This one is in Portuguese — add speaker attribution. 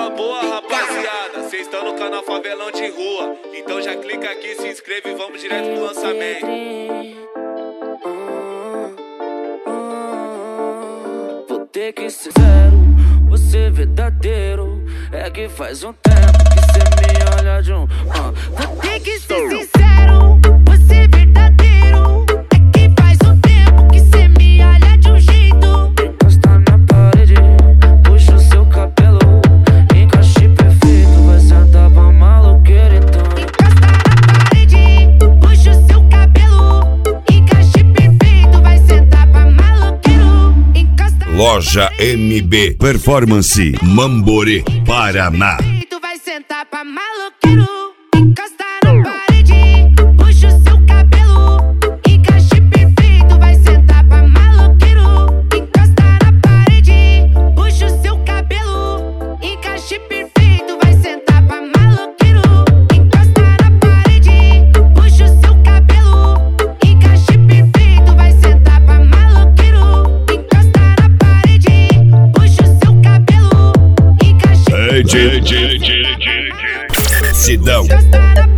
Speaker 1: na boa, rapaziada. Cês estão no canal Favelão de Rua. Então já clica aqui, se inscreve e vamos direto pro lançamento.
Speaker 2: Vou ter que ser zero, você verdadeiro. É que faz um tempo que cê me olha de um. Vou ter que ser sincero, você verdadeiro. É que faz um tempo que cê me olha de um jeito. Encosta na parede, puxa o seu cabelo. Encaixe perfeito, vai sentar pra maloqueira então. Encosta na parede, puxa o seu cabelo. Encaixe perfeito, vai sentar pra maloqueiro.
Speaker 3: Loja MB Performance, Mamborê, Paraná.
Speaker 2: Tu vai sentar pra maloqueiro. Encosta na parede, puxa o seu cabelo. Encaixe perfeito, vai sentar pra maloqueiro. Encosta na parede, puxa o seu cabelo. Encaixe perfeito, vai sentar pra maloqueiro. Encosta na parede, puxa o seu cabelo. Encaixe perfeito, vai sentar pra maloqueiro. Encosta na parede, puxa o seu cabelo. Encaixe
Speaker 3: Sidão.